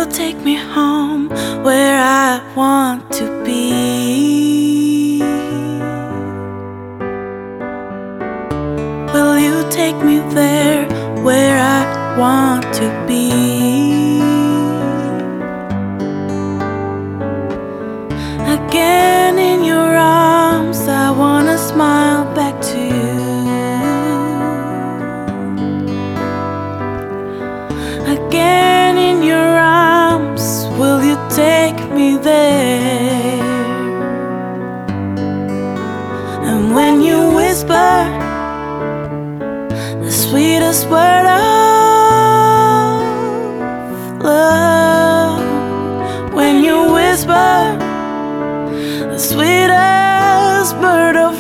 take me home where I want to be? Will you take me there where I want to be? Again in your arms, I wanna smile back to you. Again in your arms, will you take me there? And when you whisper the sweetest word of love, when you whisper the sweetest word of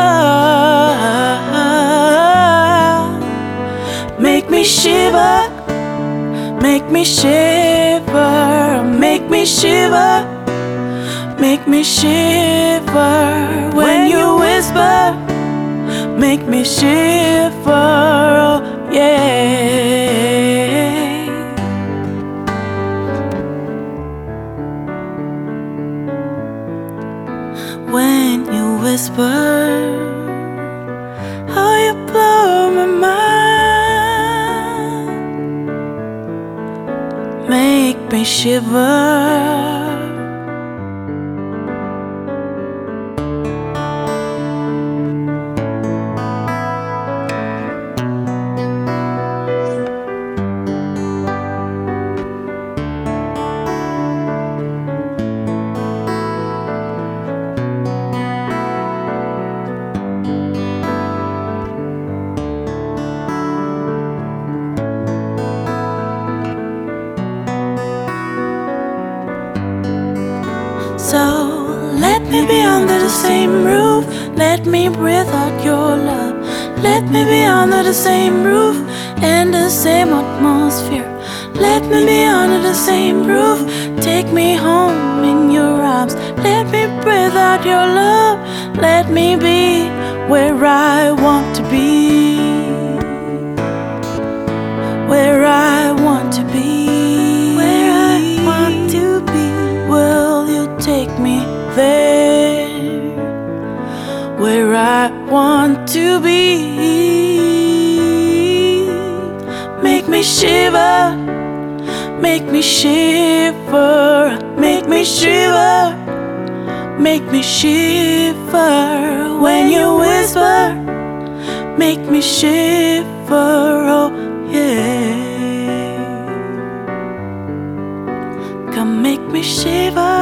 love, make me shiver, make me shiver, make me shiver, make me shiver. When you whisper, make me shiver, oh yeah. When you whisper, oh, you blow my mind, make me shiver. So let me be under the same roof, let me breathe out your love. Let me be under the same roof and the same atmosphere. Let me be under the same roof, take me home in your arms. Let me breathe out your love, let me be where I want to be, where I want to be, where I want to be. Will you take me there where I want to be? Make me shiver, make me shiver, make me shiver, make me shiver. When you whisper, make me shiver, oh yeah. Come make me shiver.